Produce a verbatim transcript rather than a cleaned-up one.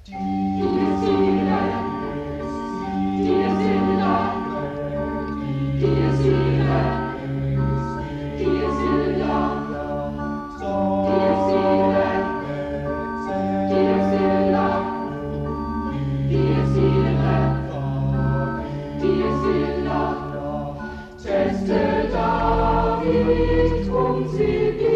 Wir singen, wir singen, wir singen, wir singen, wir singen, wir singen, wir singen, wir singen, Teste David und sie